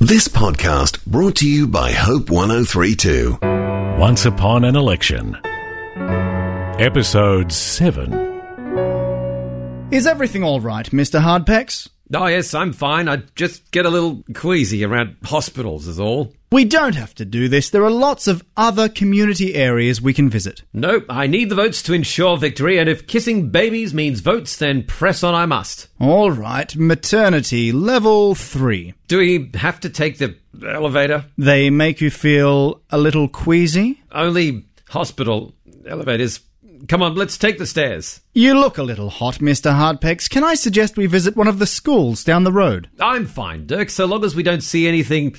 This podcast brought to you by Hope 1032. Once Upon an Election. Episode 7. Is everything all right, Mr. Hardpex? Oh, yes, I'm fine. I just get a little queasy around hospitals is all. We don't have to do this. There are lots of other community areas we can visit. Nope, I need the votes to ensure victory, and if kissing babies means votes, then press on I must. All right, maternity, level 3. Do we have to take the elevator? They make you feel a little queasy? Only hospital elevators. Come on, let's take the stairs. You look a little hot, Mr. Hardpex. Can I suggest we visit one of the schools down the road? I'm fine, Dirk, so long as we don't see anything,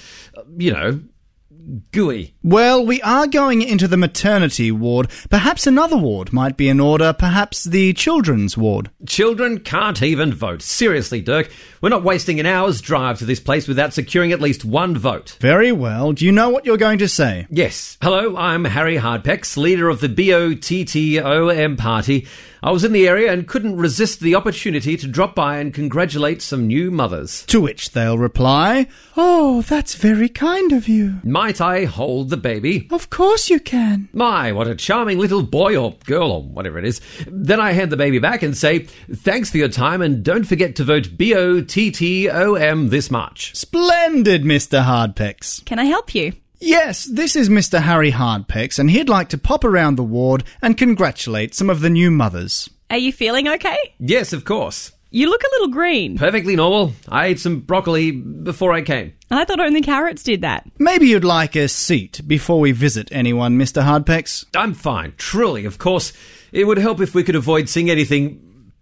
gooey. Well, we are going into the maternity ward. Perhaps another ward might be in order. Perhaps the children's ward. Children can't even vote. Seriously, Dirk, we're not wasting an hour's drive to this place without securing at least one vote. Very well. Do you know what you're going to say? Yes. Hello, I'm Harry Hardpex, leader of the BOTTOM party. I was in the area and couldn't resist the opportunity to drop by and congratulate some new mothers. To which they'll reply, "Oh, that's very kind of you." Might I hold the baby? Of course you can. My, what a charming little boy or girl or whatever it is. Then I hand the baby back and say, thanks for your time and don't forget to vote BOTTOM this March. Splendid, Mr. Hardpex. Can I help you? Yes, this is Mr. Harry Hardpex, and he'd like to pop around the ward and congratulate some of the new mothers. Are you feeling okay? Yes, of course. You look a little green. Perfectly normal. I ate some broccoli before I came. I thought only carrots did that. Maybe you'd like a seat before we visit anyone, Mr. Hardpex. I'm fine. Truly, of course. It would help if we could avoid seeing anything,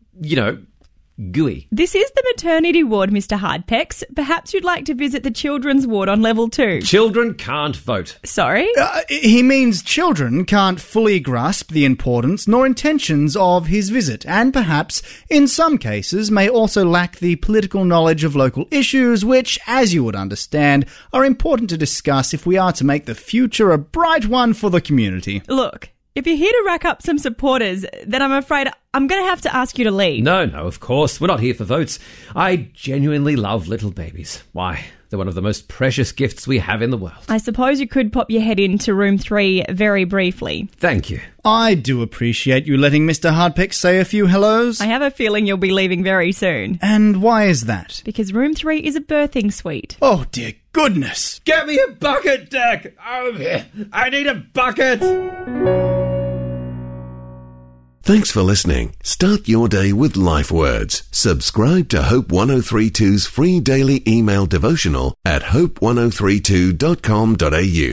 gooey. This is the maternity ward, Mr. Hardpex. Perhaps you'd like to visit the children's ward on level 2. Children can't vote. Sorry? He means children can't fully grasp the importance nor intentions of his visit, and perhaps, in some cases, may also lack the political knowledge of local issues which, as you would understand, are important to discuss if we are to make the future a bright one for the community. Look, if you're here to rack up some supporters, then I'm afraid I'm going to have to ask you to leave. No, of course. We're not here for votes. I genuinely love little babies. Why, they're one of the most precious gifts we have in the world. I suppose you could pop your head into room 3 very briefly. Thank you. I do appreciate you letting Mr. Hardpex say a few hellos. I have a feeling you'll be leaving very soon. And why is that? Because room 3 is a birthing suite. Oh, dear goodness. Get me a bucket, Dirk. Oh, I need a bucket. Thanks for listening. Start your day with Life Words. Subscribe to Hope 1032's free daily email devotional at hope1032.com.au.